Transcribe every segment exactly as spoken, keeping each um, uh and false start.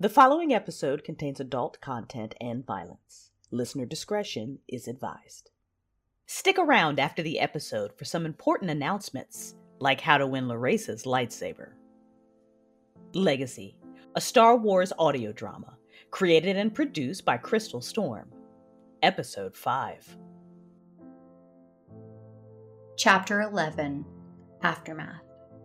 The following episode contains adult content and violence. Listener discretion is advised. Stick around after the episode for some important announcements, like how to win Laresa's lightsaber. Legacy, a Star Wars audio drama, created and produced by Crystal Storm. Episode five. Chapter eleven, Aftermath.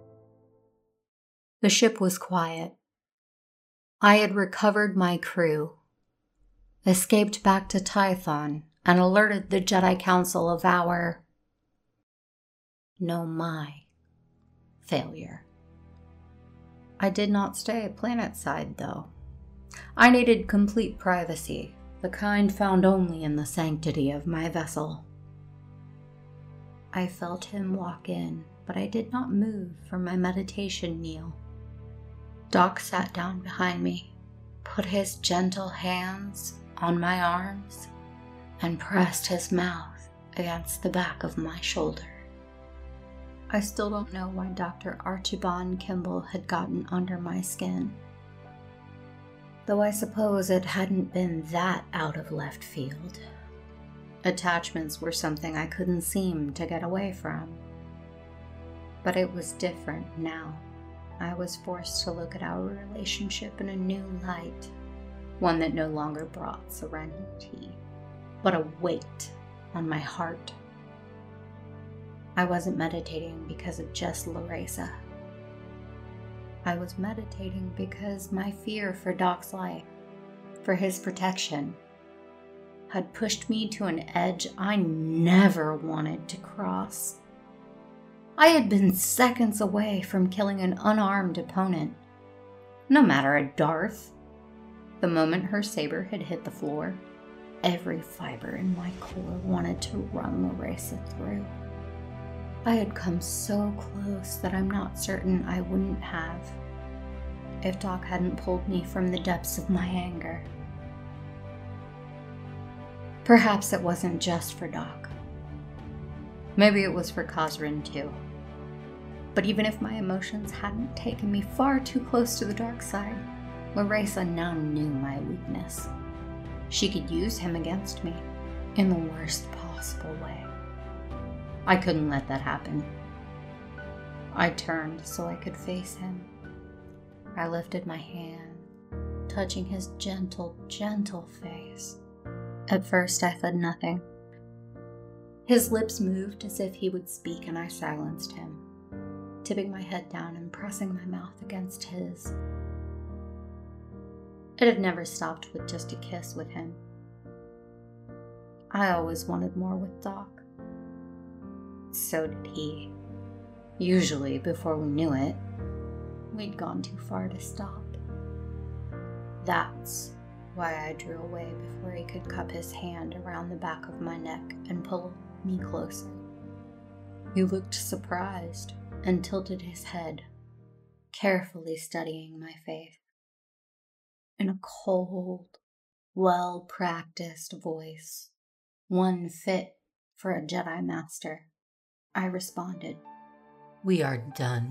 The ship was quiet. I had recovered my crew, escaped back to Tython, and alerted the Jedi Council of our... no, my failure. I did not stay planetside, though. I needed complete privacy, the kind found only in the sanctity of my vessel. I felt him walk in, but I did not move from my meditation kneel. Doc sat down behind me, put his gentle hands on my arms, and pressed his mouth against the back of my shoulder. I still don't know why Doctor Archibald Kimball had gotten under my skin, though I suppose it hadn't been that out of left field. Attachments were something I couldn't seem to get away from. But it was different now. I was forced to look at our relationship in a new light, one that no longer brought serenity, but a weight on my heart. I wasn't meditating because of just Laresa. I was meditating because my fear for Doc's life, for his protection, had pushed me to an edge I never wanted to cross. I had been seconds away from killing an unarmed opponent, no matter a Darth. The moment her saber had hit the floor, every fiber in my core wanted to run Laresa through. I had come so close that I'm not certain I wouldn't have, if Doc hadn't pulled me from the depths of my anger. Perhaps it wasn't just for Doc. Maybe it was for Kazrin too. But even if my emotions hadn't taken me far too close to the dark side, Laresa now knew my weakness. She could use him against me in the worst possible way. I couldn't let that happen. I turned so I could face him. I lifted my hand, touching his gentle, gentle face. At first I said nothing. His lips moved as if he would speak, and I silenced him, tipping my head down and pressing my mouth against his. It had never stopped with just a kiss with him. I always wanted more with Doc. So did he. Usually, before we knew it, we'd gone too far to stop. That's why I drew away before he could cup his hand around the back of my neck and pull me closer. He looked surprised and tilted his head, carefully studying my face. In a cold, well-practiced voice, one fit for a Jedi Master, I responded, "We are done."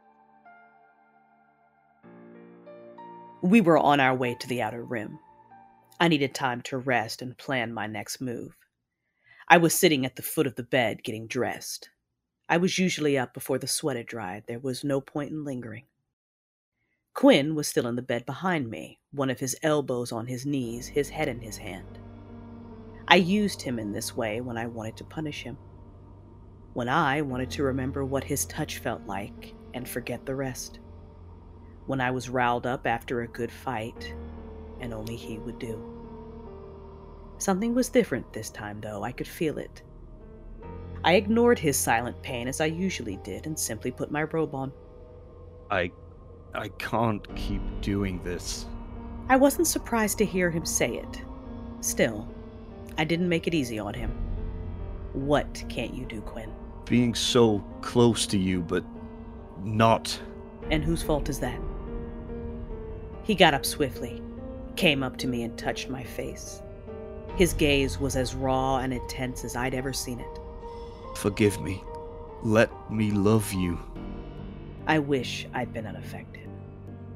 We were on our way to the Outer Rim. I needed time to rest and plan my next move. I was sitting at the foot of the bed getting dressed. I was usually up before the sweat had dried. There was no point in lingering. Quinn was still in the bed behind me, one of his elbows on his knees, his head in his hand. I used him in this way when I wanted to punish him, when I wanted to remember what his touch felt like and forget the rest, when I was riled up after a good fight, and only he would do. Something was different this time, though. I could feel it. I ignored his silent pain as I usually did and simply put my robe on. I... I can't keep doing this. I wasn't surprised to hear him say it. Still, I didn't make it easy on him. What can't you do, Quinn? Being so close to you, but not. And whose fault is that? He got up swiftly, came up to me and touched my face. His gaze was as raw and intense as I'd ever seen it. Forgive me. Let me love you. I wish I'd been unaffected.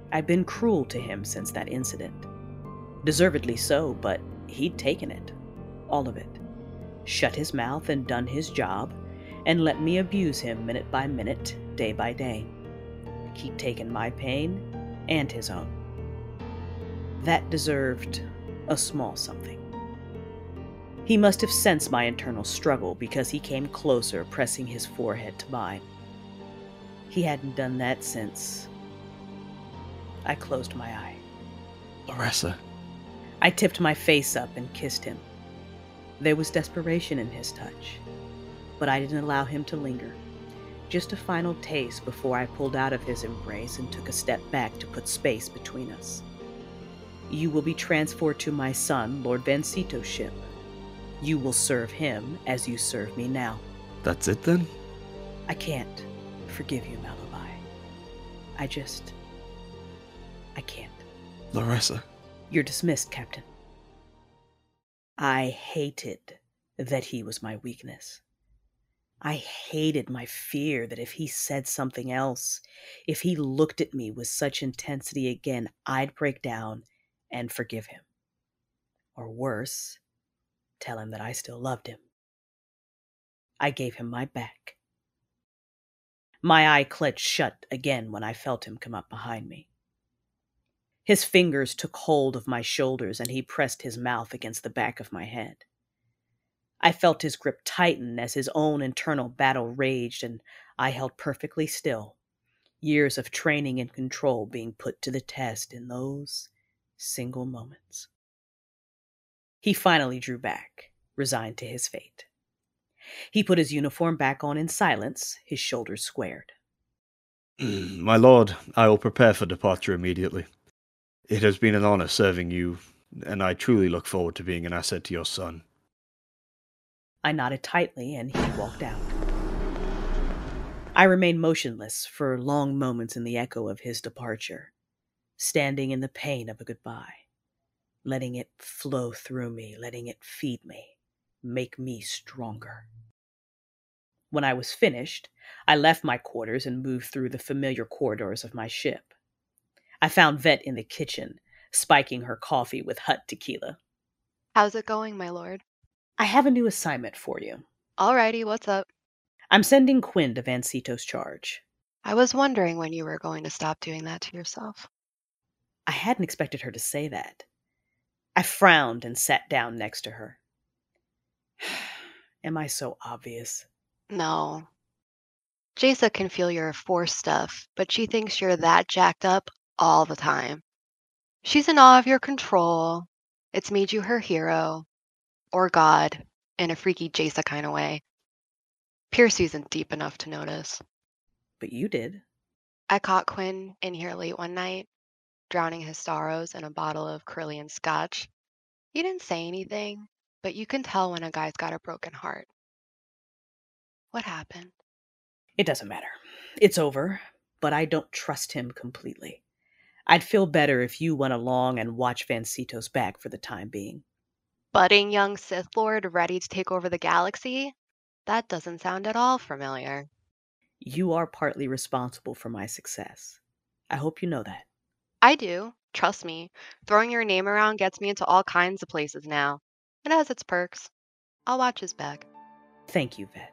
I'd been cruel to him since that incident. Deservedly so, but he'd taken it. All of it. Shut his mouth and done his job, and let me abuse him minute by minute, day by day. He'd taken my pain and his own. That deserved a small something. He must have sensed my internal struggle because he came closer, pressing his forehead to mine. He hadn't done that since... I closed my eye. Laressa. I tipped my face up and kissed him. There was desperation in his touch, but I didn't allow him to linger. Just a final taste before I pulled out of his embrace and took a step back to put space between us. You will be transferred to my son, Lord Vancito's ship. You will serve him as you serve me now. That's it then? I can't forgive you, Malabai. I just... I can't. Laressa. You're dismissed, Captain. I hated that he was my weakness. I hated my fear that if he said something else, if he looked at me with such intensity again, I'd break down and forgive him. Or worse, tell him that I still loved him. I gave him my back. My eye clenched shut again when I felt him come up behind me. His fingers took hold of my shoulders and he pressed his mouth against the back of my head. I felt his grip tighten as his own internal battle raged, and I held perfectly still, years of training and control being put to the test in those single moments. He finally drew back, resigned to his fate. He put his uniform back on in silence, his shoulders squared. My lord, I will prepare for departure immediately. It has been an honor serving you, and I truly look forward to being an asset to your son. I nodded tightly, and he walked out. I remained motionless for long moments in the echo of his departure, standing in the pain of a goodbye, letting it flow through me, letting it feed me, make me stronger. When I was finished, I left my quarters and moved through the familiar corridors of my ship. I found Vet in the kitchen, spiking her coffee with Hut tequila. How's it going, my lord? I have a new assignment for you. Alrighty, what's up? I'm sending Quinn to Vancito's charge. I was wondering when you were going to stop doing that to yourself. I hadn't expected her to say that. I frowned and sat down next to her. Am I so obvious? No. Jaisa can feel your force stuff, but she thinks you're that jacked up all the time. She's in awe of your control. It's made you her hero. Or God, in a freaky Jaisa kind of way. Pierce isn't deep enough to notice. But you did. I caught Quinn in here late one night, drowning his sorrows in a bottle of Carillion scotch. He didn't say anything, but you can tell when a guy's got a broken heart. What happened? It doesn't matter. It's over, but I don't trust him completely. I'd feel better if you went along and watched Vancito's back for the time being. Budding young Sith Lord ready to take over the galaxy? That doesn't sound at all familiar. You are partly responsible for my success. I hope you know that. I do. Trust me. Throwing your name around gets me into all kinds of places now. It has its perks. I'll watch his back. Thank you, Vet.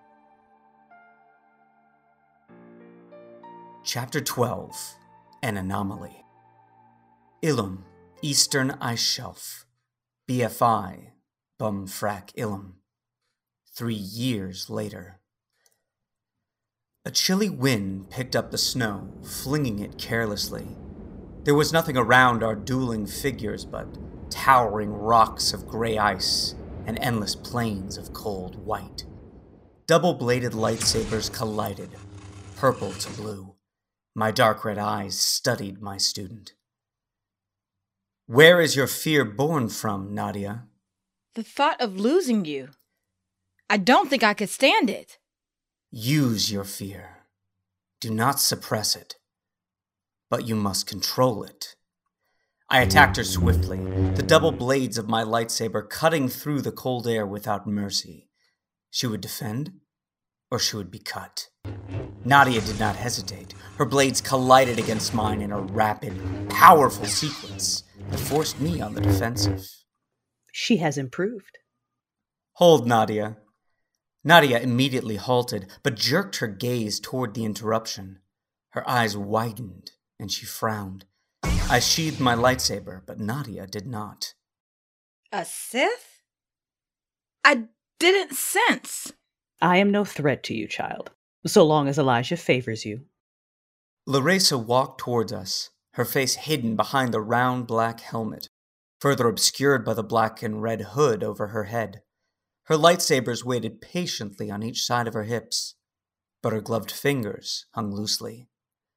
Chapter twelve. An Anomaly. Ilum, Eastern Ice Shelf. B F I, Bumfrak Ilum. Three years later. A chilly wind picked up the snow, flinging it carelessly. There was nothing around our dueling figures but towering rocks of gray ice and endless plains of cold white. Double-bladed lightsabers collided, purple to blue. My dark red eyes studied my student. Where is your fear born from, Nadia? The thought of losing you. I don't think I could stand it. Use your fear. Do not suppress it. But you must control it. I attacked her swiftly, the double blades of my lightsaber cutting through the cold air without mercy. She would defend, or she would be cut. Nadia did not hesitate. Her blades collided against mine in a rapid, powerful sequence that forced me on the defensive. She has improved. Hold, Nadia. Nadia immediately halted, but jerked her gaze toward the interruption. Her eyes widened, and she frowned. I sheathed my lightsaber, but Nadia did not. A Sith? I didn't sense. I am no threat to you, child, so long as Elijah favors you. Laresa walked towards us, her face hidden behind the round black helmet, further obscured by the black and red hood over her head. Her lightsabers waited patiently on each side of her hips, but her gloved fingers hung loosely.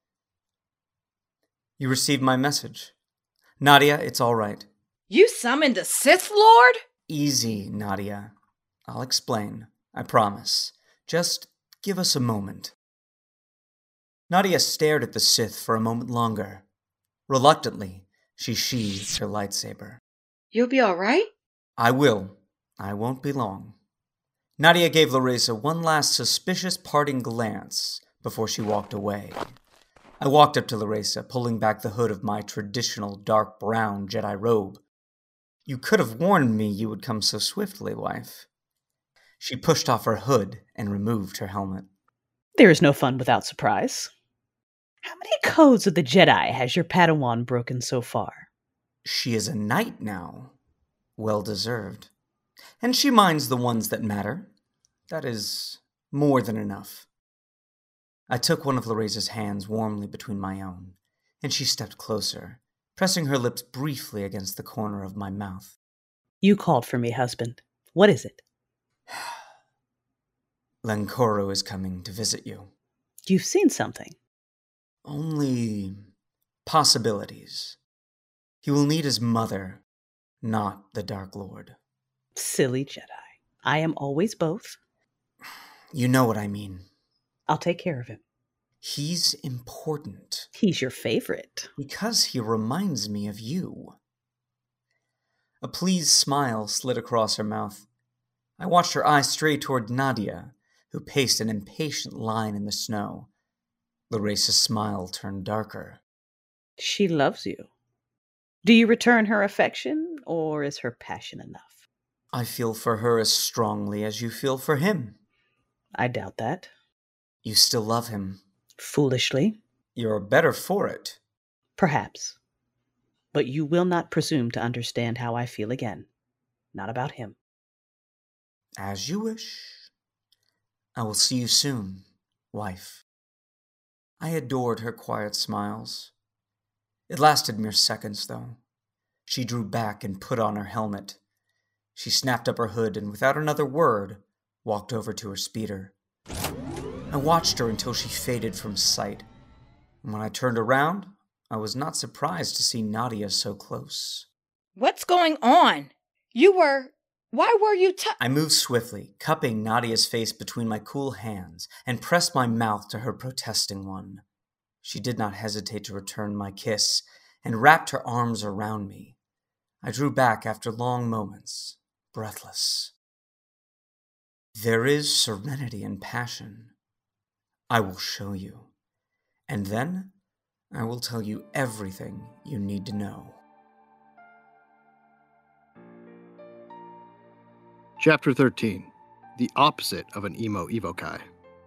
You received my message. Nadia, it's all right. You summoned a Sith Lord? Easy, Nadia. I'll explain, I promise. Just give us a moment. Nadia stared at the Sith for a moment longer. Reluctantly, she sheathed her lightsaber. You'll be all right? I will. I won't be long. Nadia gave Laresa one last suspicious parting glance before she walked away. I walked up to Laresa, pulling back the hood of my traditional dark brown Jedi robe. You could have warned me you would come so swiftly, wife. She pushed off her hood and removed her helmet. There is no fun without surprise. How many codes of the Jedi has your Padawan broken so far? She is a knight now. Well deserved. And she minds the ones that matter. That is more than enough. I took one of Laresa's hands warmly between my own, and she stepped closer, pressing her lips briefly against the corner of my mouth. You called for me, husband. What is it? Lenkoro is coming to visit you. You've seen something. Only possibilities. He will need his mother, not the Dark Lord. Silly Jedi. I am always both. You know what I mean. I'll take care of him. He's important. He's your favorite. Because he reminds me of you. A pleased smile slid across her mouth. I watched her eyes stray toward Nadia, who paced an impatient line in the snow. Laresa's smile turned darker. She loves you. Do you return her affection, or is her passion enough? I feel for her as strongly as you feel for him. I doubt that. You still love him. Foolishly. You're better for it. Perhaps. But you will not presume to understand how I feel again. Not about him. As you wish. I will see you soon, wife. I adored her quiet smiles. It lasted mere seconds, though. She drew back and put on her helmet. She snapped up her hood and, without another word, walked over to her speeder. I watched her until she faded from sight. And when I turned around, I was not surprised to see Nadia so close. What's going on? You were... Why were you t- I moved swiftly, cupping Nadia's face between my cool hands, and pressed my mouth to her protesting one. She did not hesitate to return my kiss, and wrapped her arms around me. I drew back after long moments, breathless. There is serenity and passion. I will show you. And then I will tell you everything you need to know. Chapter thirteen. The opposite of an emo evokai.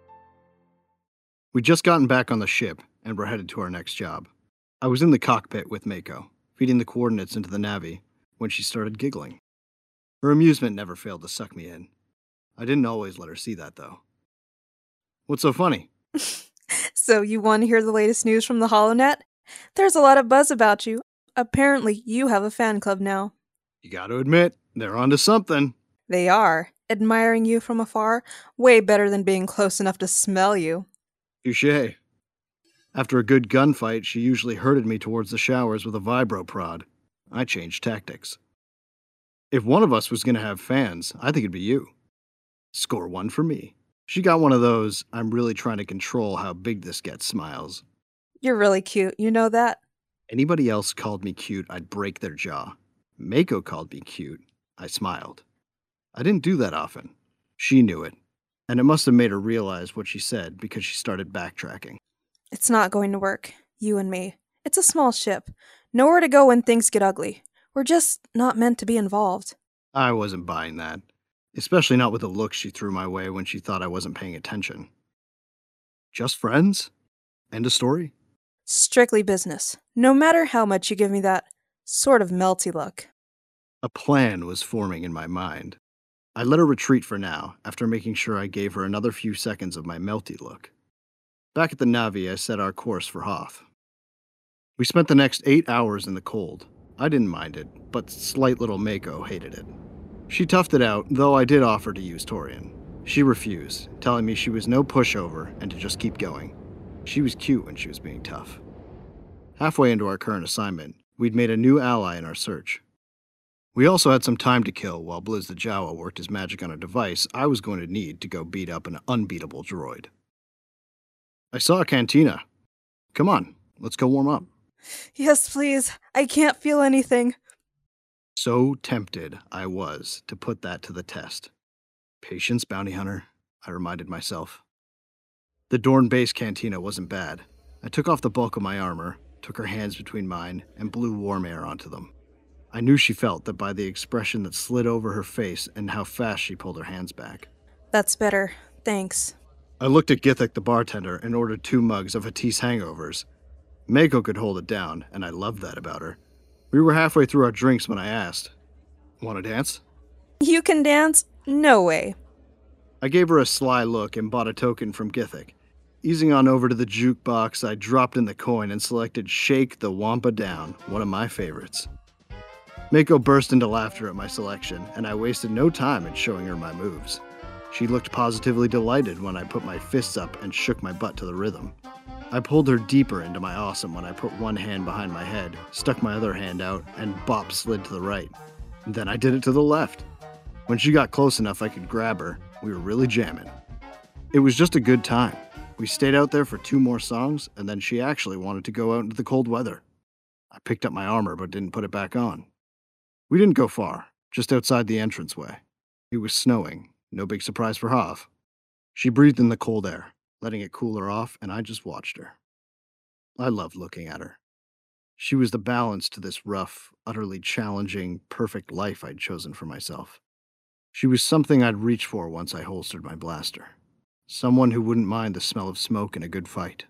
We'd just gotten back on the ship and were headed to our next job. I was in the cockpit with Mako, feeding the coordinates into the Navi, when she started giggling. Her amusement never failed to suck me in. I didn't always let her see that, though. What's so funny? So you want to hear the latest news from the HoloNet? There's a lot of buzz about you. Apparently, you have a fan club now. You gotta admit, they're onto something. They are. Admiring you from afar, way better than being close enough to smell you. Touché. After a good gunfight, she usually herded me towards the showers with a vibro prod. I changed tactics. If one of us was gonna have fans, I think it'd be you. Score one for me. She got one of those, I'm really trying to control how big this gets smiles. You're really cute, you know that? Anybody else called me cute, I'd break their jaw. Mako called me cute. I smiled. I didn't do that often. She knew it. and it must have made her realize what she said because she started backtracking. It's not going to work. You and me. It's a small ship. Nowhere to go when things get ugly. We're just not meant to be involved. I wasn't buying that, especially not with the look she threw my way when she thought I wasn't paying attention. Just friends? End of story? Strictly business. No matter how much you give me that sort of melty look. A plan was forming in my mind. I let her retreat for now, after making sure I gave her another few seconds of my melty look. Back at the Navi, I set our course for Hoth. We spent the next eight hours in the cold. I didn't mind it, but slight little Mako hated it. She toughed it out, though I did offer to use Torian. She refused, telling me she was no pushover and to just keep going. She was cute when she was being tough. Halfway into our current assignment, we'd made a new ally in our search. We also had some time to kill while Blizz the Jawa worked his magic on a device I was going to need to go beat up an unbeatable droid. I saw a cantina. Come on, let's go warm up. Yes, please. I can't feel anything. So tempted I was to put that to the test. Patience, bounty hunter, I reminded myself. The Dorn base cantina wasn't bad. I took off the bulk of my armor, took her hands between mine, and blew warm air onto them. I knew she felt that by the expression that slid over her face and how fast she pulled her hands back. That's better. Thanks. I looked at Githik the bartender and ordered two mugs of Hattis hangovers. Mako could hold it down, and I loved that about her. We were halfway through our drinks when I asked, "Want to dance?" You can dance? No way. I gave her a sly look and bought a token from Githik. Easing on over to the jukebox, I dropped in the coin and selected Shake the Wampa Down, one of my favorites. Mako burst into laughter at my selection, and I wasted no time in showing her my moves. She looked positively delighted when I put my fists up and shook my butt to the rhythm. I pulled her deeper into my awesome when I put one hand behind my head, stuck my other hand out, and bop slid to the right. And then I did it to the left. When she got close enough I could grab her, we were really jamming. It was just a good time. We stayed out there for two more songs, and then she actually wanted to go out into the cold weather. I picked up my armor but didn't put it back on. We didn't go far, just outside the entranceway. It was snowing, no big surprise for Hoth. She breathed in the cold air, letting it cool her off, and I just watched her. I loved looking at her. She was the balance to this rough, utterly challenging, perfect life I'd chosen for myself. She was something I'd reach for once I holstered my blaster. Someone who wouldn't mind the smell of smoke in a good fight.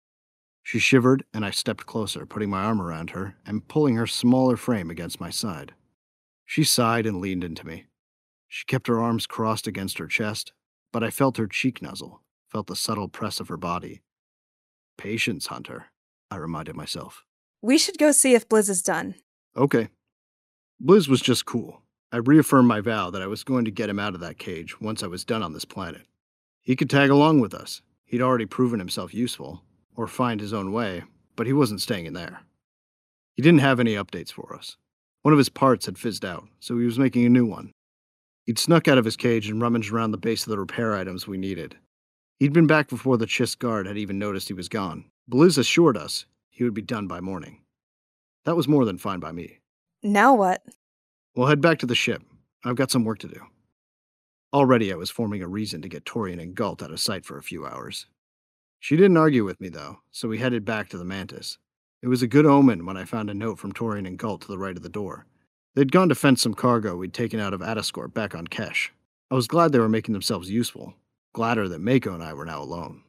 She shivered, and I stepped closer, putting my arm around her and pulling her smaller frame against my side. She sighed and leaned into me. She kept her arms crossed against her chest, but I felt her cheek nuzzle, felt the subtle press of her body. Patience, Hunter, I reminded myself. We should go see if Blizz is done. Okay. Blizz was just cool. I reaffirmed my vow that I was going to get him out of that cage once I was done on this planet. He could tag along with us. He'd already proven himself useful, or find his own way, but he wasn't staying in there. He didn't have any updates for us. One of his parts had fizzed out, so he was making a new one. He'd snuck out of his cage and rummaged around the base of the repair items we needed. He'd been back before the Chiss guard had even noticed he was gone. Blizz assured us he would be done by morning. That was more than fine by me. Now what? We'll head back to the ship. I've got some work to do. Already I was forming a reason to get Torian and Galt out of sight for a few hours. She didn't argue with me, though, so we headed back to the Mantis. It was a good omen when I found a note from Torian and Galt to the right of the door. They'd gone to fence some cargo we'd taken out of Adascorp back on Kesh. I was glad they were making themselves useful. Gladder that Mako and I were now alone.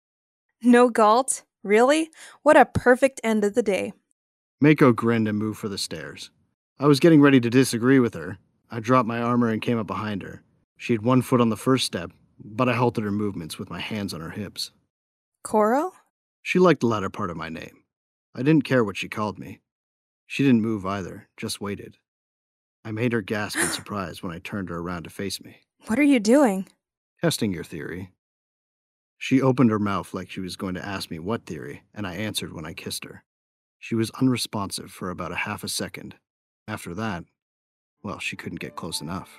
No Galt? Really? What a perfect end of the day. Mako grinned and moved for the stairs. I was getting ready to disagree with her. I dropped my armor and came up behind her. She had one foot on the first step, but I halted her movements with my hands on her hips. Koro? She liked the latter part of my name. I didn't care what she called me. She didn't move either, just waited. I made her gasp in surprise when I turned her around to face me. What are you doing? Testing your theory. She opened her mouth like she was going to ask me what theory, and I answered when I kissed her. She was unresponsive for about a half a second. After that, well, she couldn't get close enough.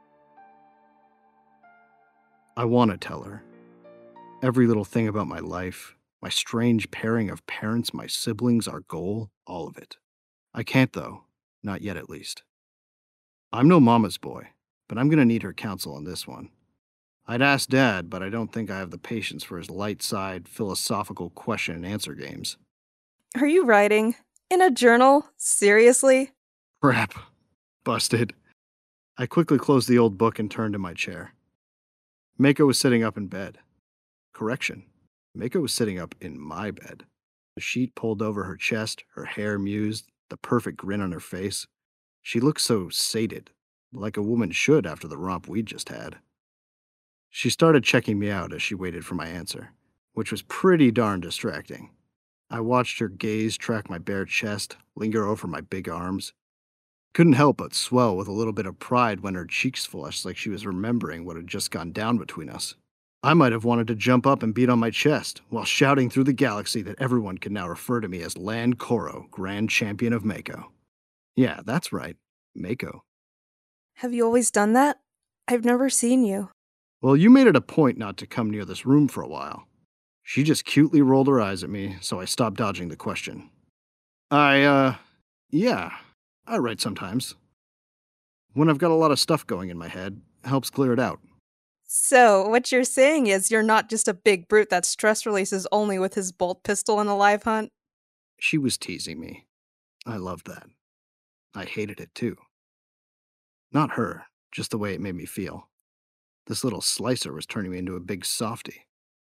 I want to tell her. Every little thing about my life, my strange pairing of parents, my siblings, our goal, all of it. I can't, though. Not yet, at least. I'm no mama's boy, but I'm going to need her counsel on this one. I'd ask Dad, but I don't think I have the patience for his light-side, philosophical question-and-answer games. Are you writing? In a journal? Seriously? Crap. Busted. I quickly closed the old book and turned to my chair. Mako was sitting up in bed. Correction. Mako was sitting up in my bed. The sheet pulled over her chest, her hair mused, the perfect grin on her face. She looked so sated, like a woman should after the romp we'd just had. She started checking me out as she waited for my answer, which was pretty darn distracting. I watched her gaze track my bare chest, linger over my big arms. Couldn't help but swell with a little bit of pride when her cheeks flushed like she was remembering what had just gone down between us. I might have wanted to jump up and beat on my chest, while shouting through the galaxy that everyone could now refer to me as Lan Koro, Grand Champion of Mako. Yeah, that's right, Mako. Have you always done that? I've never seen you. Well, you made it a point not to come near this room for a while. She just cutely rolled her eyes at me, so I stopped dodging the question. I, uh, yeah, I write sometimes. When I've got a lot of stuff going in my head, it helps clear it out. So, what you're saying is you're not just a big brute that stress releases only with his bolt pistol in a live hunt? She was teasing me. I loved that. I hated it, too. Not her, just the way it made me feel. This little slicer was turning me into a big softy.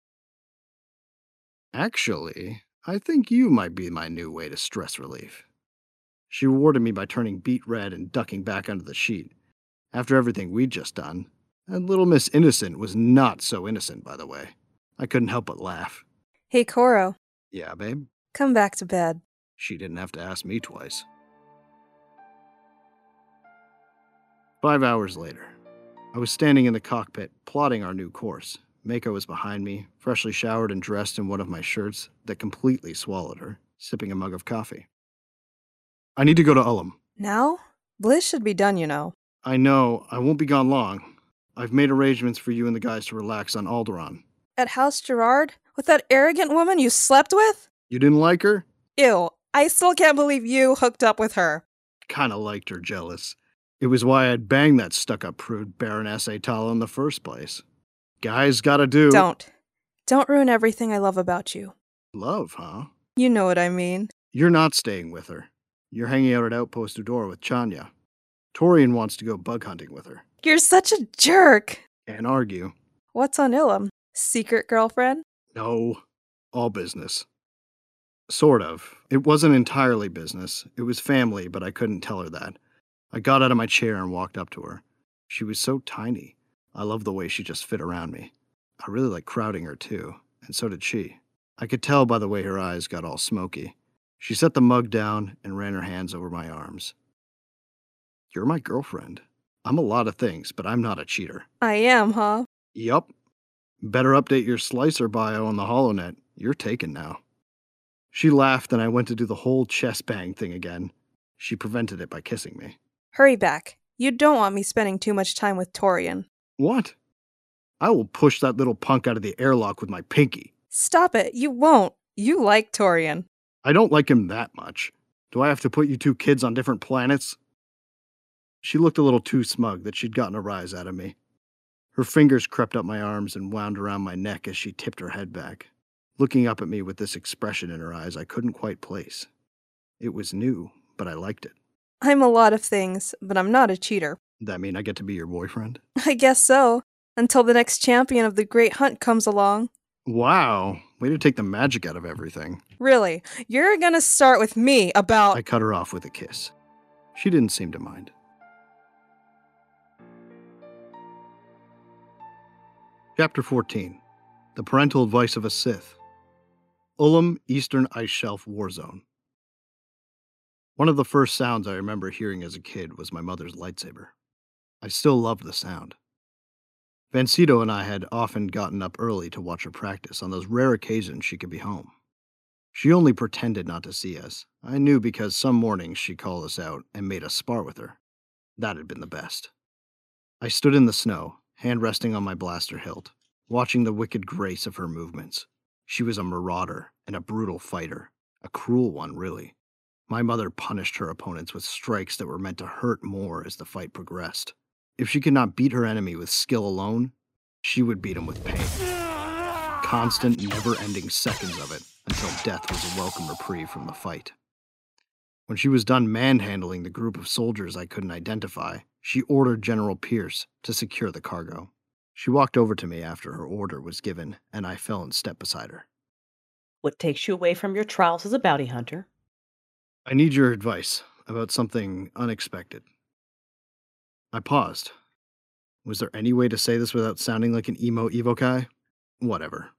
Actually, I think you might be my new way to stress relief. She rewarded me by turning beet red and ducking back under the sheet. After everything we'd just done, and little Miss Innocent was not so innocent, by the way. I couldn't help but laugh. Hey, Koro. Yeah, babe? Come back to bed. She didn't have to ask me twice. Five hours later, I was standing in the cockpit, plotting our new course. Mako was behind me, freshly showered and dressed in one of my shirts that completely swallowed her, sipping a mug of coffee. I need to go to Ullum. Now? Bliss should be done, you know. I know. I won't be gone long. I've made arrangements for you and the guys to relax on Alderaan. At House Gerard? With that arrogant woman you slept with? You didn't like her? Ew, I still can't believe you hooked up with her. Kinda liked her, jealous. It was why I'd banged that stuck-up prude Baroness Atala in the first place. Guys gotta do... Don't. Don't ruin everything I love about you. Love, huh? You know what I mean. You're not staying with her. You're hanging out at Outpost Udor with Chanya. Torian wants to go bug hunting with her. You're such a jerk. Can't argue. What's on Ilum? Secret girlfriend? No. All business. Sort of. It wasn't entirely business. It was family, but I couldn't tell her that. I got out of my chair and walked up to her. She was so tiny. I loved the way she just fit around me. I really liked crowding her, too, and so did she. I could tell by the way her eyes got all smoky. She set the mug down and ran her hands over my arms. You're my girlfriend. I'm a lot of things, but I'm not a cheater. I am, huh? Yup. Better update your slicer bio on the HoloNet. You're taken now. She laughed and I went to do the whole chest bang thing again. She prevented it by kissing me. Hurry back. You don't want me spending too much time with Torian. What? I will push that little punk out of the airlock with my pinky. Stop it. You won't. You like Torian. I don't like him that much. Do I have to put you two kids on different planets? She looked a little too smug that she'd gotten a rise out of me. Her fingers crept up my arms and wound around my neck as she tipped her head back, looking up at me with this expression in her eyes I couldn't quite place. It was new, but I liked it. I'm a lot of things, but I'm not a cheater. That mean I get to be your boyfriend? I guess so. Until the next champion of the Great Hunt comes along. Wow. Way to take the magic out of everything. Really? You're gonna start with me about... I cut her off with a kiss. She didn't seem to mind. Chapter fourteen. The Parental Advice of a Sith. Ullum Eastern Ice Shelf War Zone. One of the first sounds I remember hearing as a kid was my mother's lightsaber. I still loved the sound. Vancito and I had often gotten up early to watch her practice on those rare occasions she could be home. She only pretended not to see us. I knew because some mornings she'd call us out and made us spar with her. That had been the best. I stood in the snow, hand resting on my blaster hilt, watching the wicked grace of her movements. She was a marauder and a brutal fighter, a cruel one, really. My mother punished her opponents with strikes that were meant to hurt more as the fight progressed. If she could not beat her enemy with skill alone, she would beat him with pain. Constant, never-ending seconds of it, until death was a welcome reprieve from the fight. When she was done manhandling the group of soldiers I couldn't identify, she ordered General Pierce to secure the cargo. She walked over to me after her order was given, and I fell in step beside her. What takes you away from your trials as a bounty hunter? I need your advice about something unexpected. I paused. Was there any way to say this without sounding like an emo evokai? Whatever.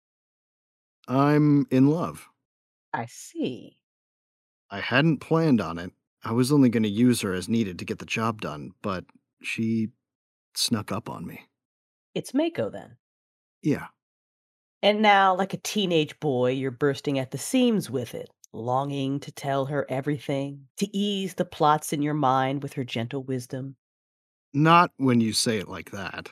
I'm in love. I see. I hadn't planned on it. I was only going to use her as needed to get the job done, but she snuck up on me. It's Mako, then. Yeah. And now, like a teenage boy, you're bursting at the seams with it, longing to tell her everything, to ease the plots in your mind with her gentle wisdom. Not when you say it like that.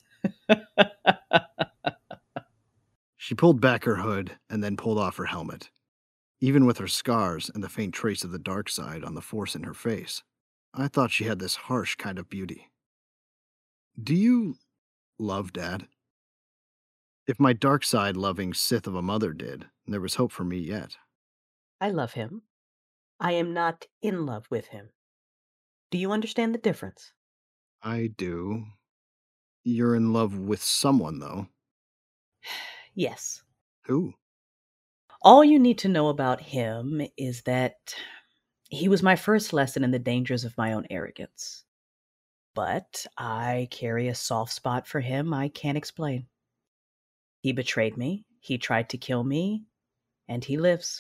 She pulled back her hood and then pulled off her helmet. Even with her scars and the faint trace of the dark side on the force in her face, I thought she had this harsh kind of beauty. Do you love Dad? If my dark side loving Sith of a mother did, there was hope for me yet. I love him. I am not in love with him. Do you understand the difference? I do. You're in love with someone, though. Yes. Who? All you need to know about him is that he was my first lesson in the dangers of my own arrogance. But I carry a soft spot for him I can't explain. He betrayed me, he tried to kill me, and he lives.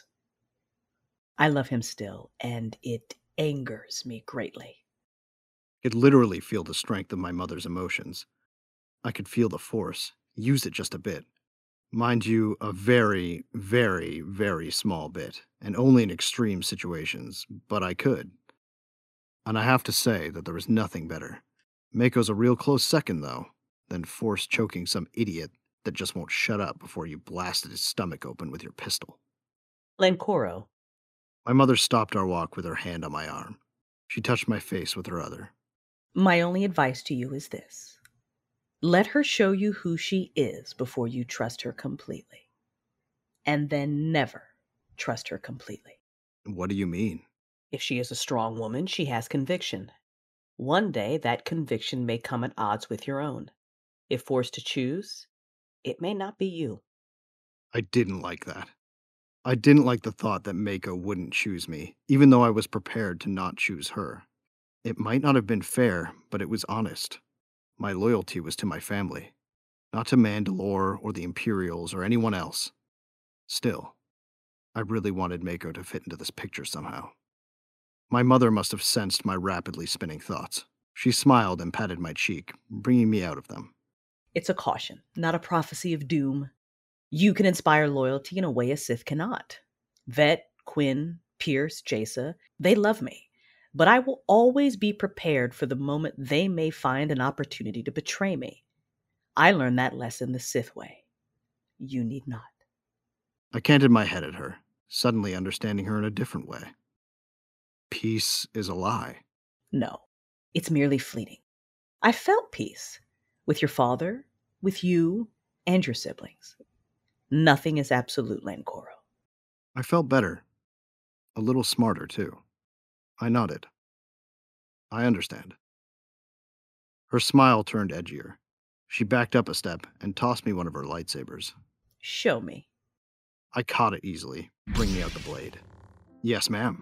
I love him still, and it angers me greatly. I could literally feel the strength of my mother's emotions. I could feel the force, use it just a bit. Mind you, a very, very, very small bit, and only in extreme situations, but I could. And I have to say that there was nothing better. Mako's a real close second, though, than force choking some idiot that just won't shut up before you blasted his stomach open with your pistol. Lenkoro. My mother stopped our walk with her hand on my arm. She touched my face with her other. My only advice to you is this. Let her show you who she is before you trust her completely. And then never trust her completely. What do you mean? If she is a strong woman, she has conviction. One day, that conviction may come at odds with your own. If forced to choose, it may not be you. I didn't like that. I didn't like the thought that Mako wouldn't choose me, even though I was prepared to not choose her. It might not have been fair, but it was honest. My loyalty was to my family, not to Mandalore or the Imperials or anyone else. Still, I really wanted Mako to fit into this picture somehow. My mother must have sensed my rapidly spinning thoughts. She smiled and patted my cheek, bringing me out of them. It's a caution, not a prophecy of doom. You can inspire loyalty in a way a Sith cannot. Vet, Quinn, Pierce, Jaisa, they love me. But I will always be prepared for the moment they may find an opportunity to betray me. I learned that lesson the Sith way. You need not. I canted my head at her, suddenly understanding her in a different way. Peace is a lie. No, it's merely fleeting. I felt peace. With your father, with you, and your siblings. Nothing is absolute, Lenkoro. I felt better. A little smarter, too. I nodded. I understand. Her smile turned edgier. She backed up a step and tossed me one of her lightsabers. Show me. I caught it easily, bringing out the blade. Yes, ma'am.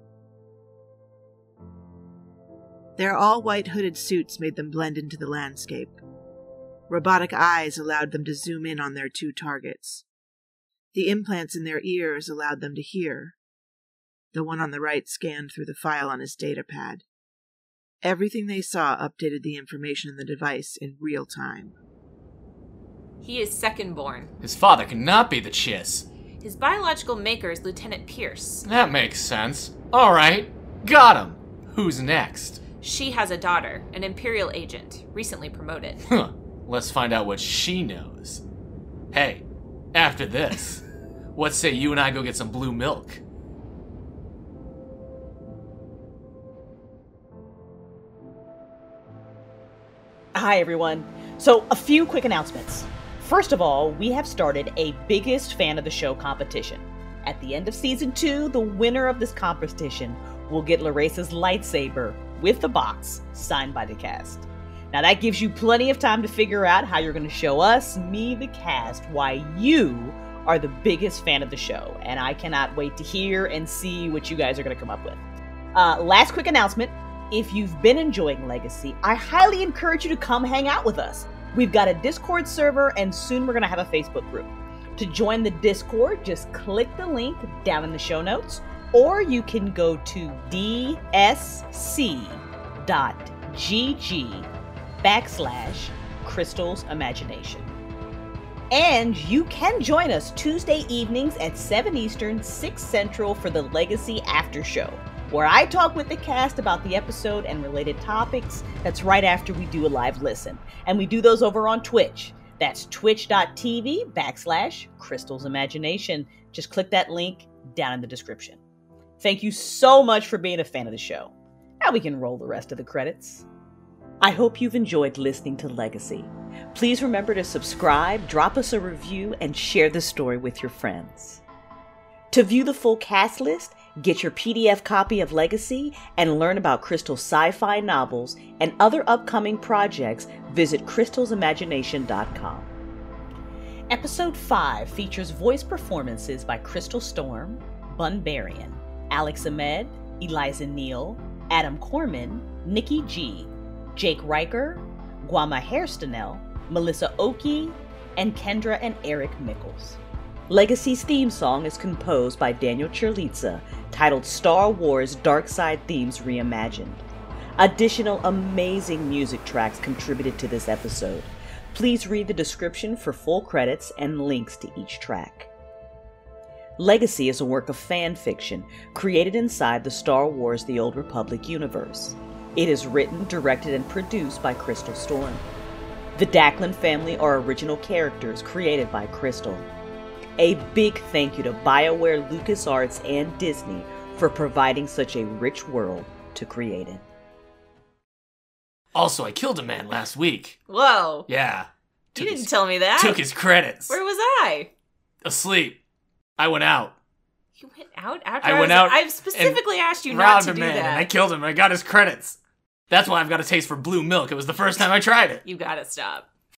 Their all-white hooded suits made them blend into the landscape. Robotic eyes allowed them to zoom in on their two targets. The implants in their ears allowed them to hear. The one on the right scanned through the file on his data pad. Everything they saw updated the information in the device in real time. He is second-born. His father cannot be the Chiss. His biological maker is Lieutenant Pierce. That makes sense. All right, got him. Who's next? She has a daughter, an Imperial agent, recently promoted. Huh. Let's find out what she knows. Hey, after this, what say you and I go get some blue milk? Hi, everyone. So, a few quick announcements. First of all, we have started a biggest fan of the show competition. At the end of season two, the winner of this competition will get Laresa's lightsaber with the box signed by the cast. Now that gives you plenty of time to figure out how you're going to show us, me, the cast, why you are the biggest fan of the show. And I cannot wait to hear and see what you guys are going to come up with. Uh, last quick announcement. If you've been enjoying Legacy, I highly encourage you to come hang out with us. We've got a Discord server, and soon we're going to have a Facebook group. To join the Discord, just click the link down in the show notes, or you can go to dsc.gg backslash Crystal's Imagination. And you can join us Tuesday evenings at seven Eastern, six Central for the Legacy After Show, where I talk with the cast about the episode and related topics. That's right after we do a live listen. And we do those over on Twitch. That's twitch.tv backslash Crystal's Imagination. Just click that link down in the description. Thank you so much for being a fan of the show. Now we can roll the rest of the credits. I hope you've enjoyed listening to Legacy. Please remember to subscribe, drop us a review, and share the story with your friends. To view the full cast list, get your P D F copy of Legacy, and learn about Crystal's sci-fi novels and other upcoming projects, visit crystals imagination dot com. Episode five features voice performances by Crystal Storm, Bun Barian, Alex Ahmed, Eliza Neal, Adam Corman, Nikki G, Jake Riker, Guama Hairstanel, Melissa Oki, and Kendra and Eric Mickles. Legacy's theme song is composed by Daniel Chirlitza, titled Star Wars Dark Side Themes Reimagined. Additional amazing music tracks contributed to this episode. Please read the description for full credits and links to each track. Legacy is a work of fan fiction created inside the Star Wars The Old Republic universe. It is written, directed, and produced by Crystal Storm. The Daclin family are original characters created by Crystal. A big thank you to BioWare, LucasArts, and Disney for providing such a rich world to create in. Also, I killed a man last week. Whoa. Yeah. You didn't tell me that. Took his credits. Where was I? Asleep. I went out. You went out after I, I went was, out. I've specifically asked you not robbed to a do man, that. And I killed him. And I got his credits. That's why I've got a taste for blue milk. It was the first time I tried it. You gotta stop.